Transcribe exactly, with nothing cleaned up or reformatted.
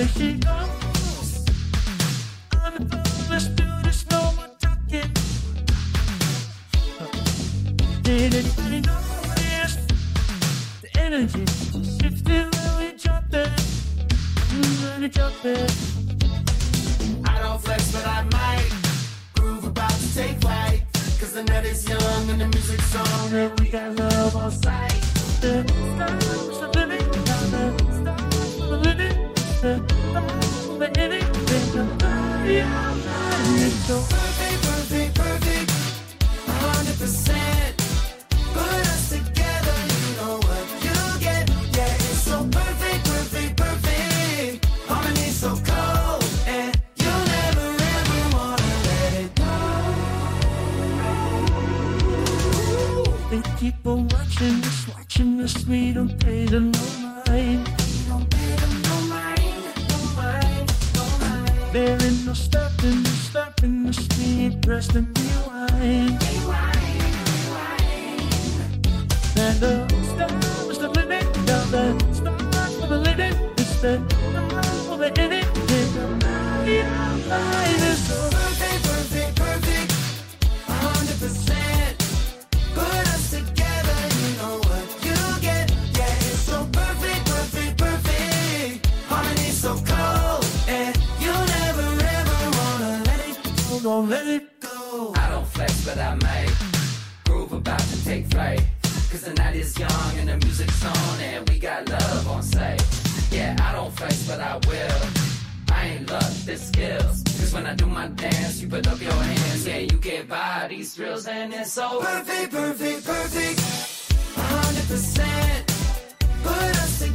way she goes. On the phone, let's do this, no more talking. Did anybody notice the energy shifted when we drop it? When we drop it. I don't flex, but I might. Groove about to take flight. Cause the night is young and the music's on and we got love on sight. The stars are living, now the stars are living. The stars are living, the body of mine. So perfect, perfect, perfect, one hundred percent. Put us together, you know what you get. Yeah, it's so perfect, perfect, perfect. Harmony so cold, and you'll never ever wanna let it go. they keep on watching us, watching us. We don't pay them no mind. We don't pay them no mind, no mind, no mind. There ain't no stopping, no stopping us. We ain't pressed and rewind. Rewind, rewind. And the stars are living, now the stars are living. It's the stars are living. It's the body of mine. It's so perfect, perfect, perfect, one hundred percent. Put us together, you know what you get. Yeah, it's so perfect, perfect, perfect. Harmony so cold, and you'll never ever wanna let it go, don't let it go. I don't flex, but I might. Groove about to take flight. Cause the night is young and the music's on, and we got love on sight. Yeah, I don't flex, but I will. I ain't luck, this skills. Cause when I do my dance, you put up your hands. Yeah, you get by these thrills, and it's so perfect, perfect, perfect, one hundred percent. Put us together.